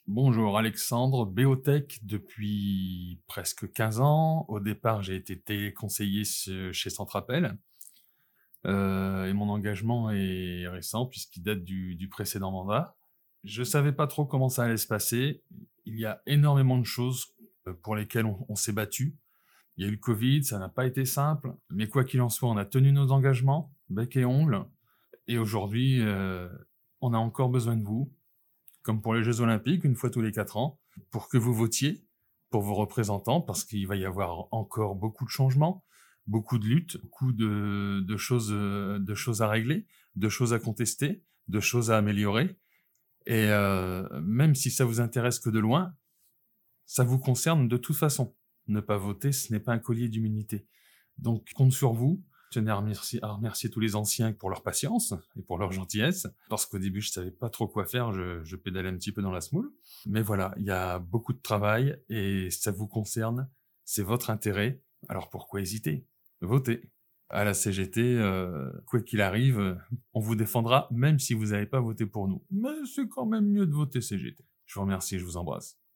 Bonjour Alexandre, Béotech depuis presque 15 ans. Au départ, j'ai été téléconseiller chez Centrapel. Et mon engagement est récent puisqu'il date du précédent mandat. Je savais pas trop comment ça allait se passer. Il y a énormément de choses pour lesquelles on s'est battu. Il y a eu le Covid, ça n'a pas été simple, mais quoi qu'il en soit, on a tenu nos engagements, bec et ongles. Et aujourd'hui, on a encore besoin de vous, comme pour les Jeux Olympiques, une fois tous les 4 ans, pour que vous votiez pour vos représentants, parce qu'il va y avoir encore beaucoup de changements, beaucoup de luttes, beaucoup de choses à régler, de choses à contester, de choses à améliorer. Et même si ça vous intéresse que de loin, ça vous concerne de toute façon. Ne pas voter, ce n'est pas un collier d'immunité. Donc, compte sur vous. Je tenais à remercier tous les anciens pour leur patience et pour leur gentillesse, parce qu'au début, je savais pas trop quoi faire, je pédalais un petit peu dans la semoule. Mais voilà, il y a beaucoup de travail et ça vous concerne, c'est votre intérêt, alors pourquoi hésiter? Votez. À la CGT, quoi qu'il arrive, on vous défendra, même si vous n'avez pas voté pour nous. Mais c'est quand même mieux de voter CGT. Je vous remercie, je vous embrasse.